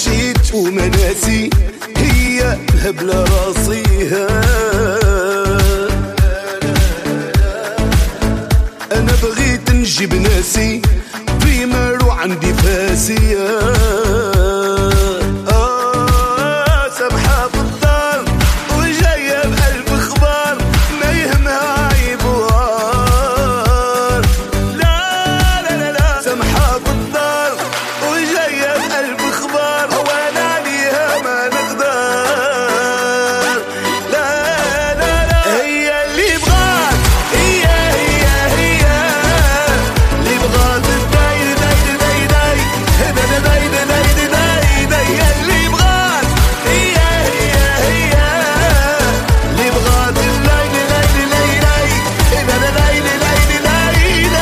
مشيت ومناسي هي الهبلة راسيها. أنا بغيت نجيب ناسي بيمر وعندي فاسية. سامحة في الدار وجاية بقلب اخبار ما يهمها عيب وعار. لا لا لا لا سامحة في الدار وجاية بقلب اخبار وانا عليها ما نقدر. لا لا لا هي اللي بغات هي اللي بغات داي داي داي داي داي داي داي داي هي اللي بغات هي اللي بغات الليل ليل ليل ليل ليل ليل ليل.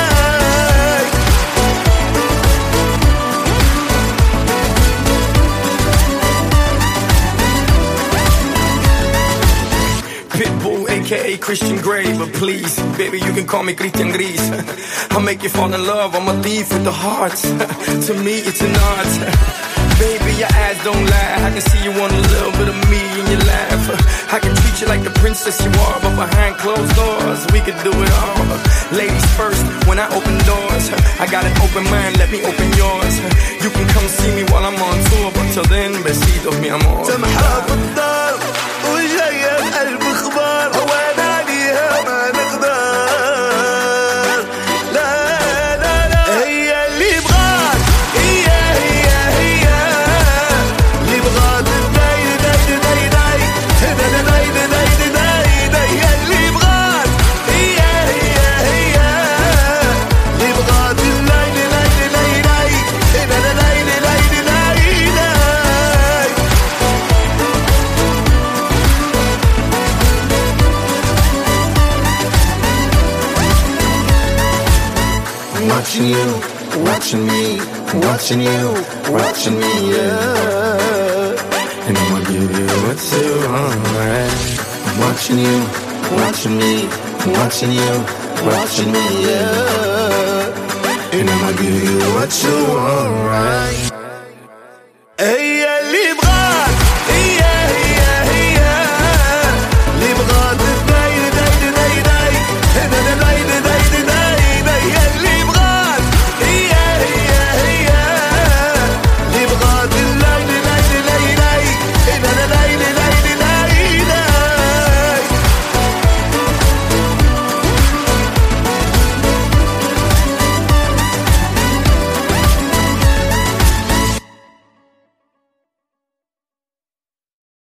Pitbull, aka Christian Grey, but please, baby, you can call me Christian Gris. I'll make you fall in love, I'm a thief with the hearts. To me, it's an art. Baby, your eyes don't lie, I can see you want a little bit of me in your laugh. I can treat you like the princess you are, but behind closed doors, we could do it all. Ladies first, when I open doors, I got an open mind, let me open yours. You can come see me while I'm on tour, but till then, besitos, mi amor. سامحة في الدار وجاية بقلب اخبار وانا عليها ما نقدر. لا لا لا هي اللي بغات هي اللي بغات داي داي داي داي داي داي داي داي هي اللي بغات هي اللي بغات الليل ليل ليل ليل ليل ليل ليل. Watching you, watching me, watching you, watching me, yeah. And I'ma give you what you want. I'm watching you, watching me, watching you, watching me, yeah. And I'ma give you what you want, right? Hey